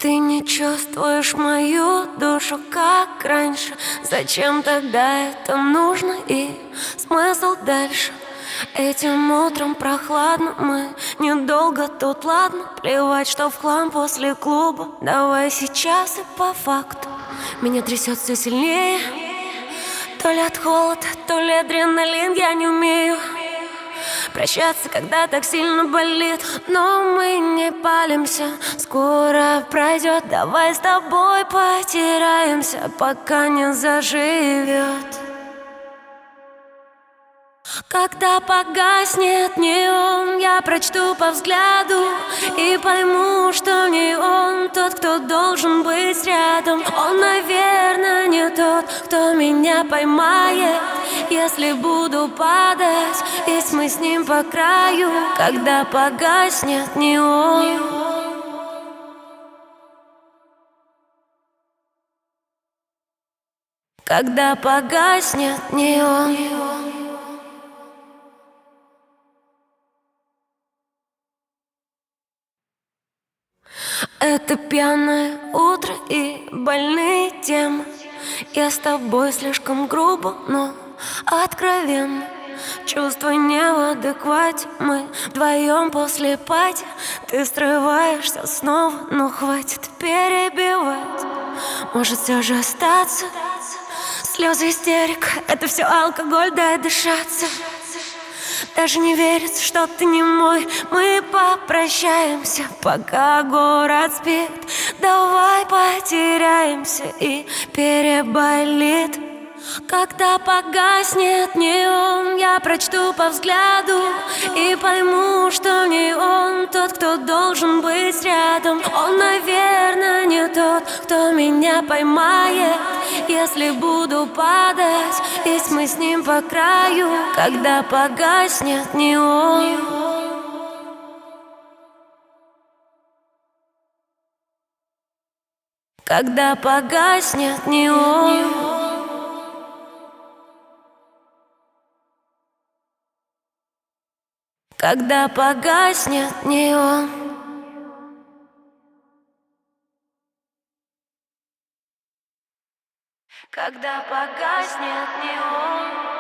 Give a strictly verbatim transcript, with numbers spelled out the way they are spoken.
Ты не чувствуешь мою душу, как раньше. Зачем тогда это нужно и смысл дальше? Этим утром прохладно, мы недолго тут, ладно. Плевать, что в хлам после клуба. Давай сейчас и по факту. Меня трясет все сильнее. То ли от холода, то ли адреналин, я не умею прощаться, когда так сильно болит. Но мы не палимся, скоро пройдет. Давай с тобой потеряемся, пока не заживет. Когда погаснет неон, я прочту по взгляду и пойму, что не он тот, кто должен быть рядом. Он, наверное, не тот, кто меня поймает, если буду падать, ведь мы с ним по краю. Когда погаснет неон, когда погаснет неон. Это пьяное утро и больные темы. Я с тобой слишком грубо, но откровенно. Чувства не в адеквате, мы вдвоем после пати. Ты срываешься снова, но хватит перебивать. Может все же остаться? Слезы, истерика, это все алкоголь, дай дышаться. Даже не верится, что ты не мой. Мы попрощаемся, пока город спит. Давай потеряемся и переболит. Когда погаснет неон, я прочту по взгляду и пойму, что не он тот, кто должен быть рядом. Он, наверное, не тот, кто меня поймает, если буду падать, ведь мы с ним по краю. Когда погаснет неон, когда погаснет неон, когда погаснет неон, когда погаснет неон.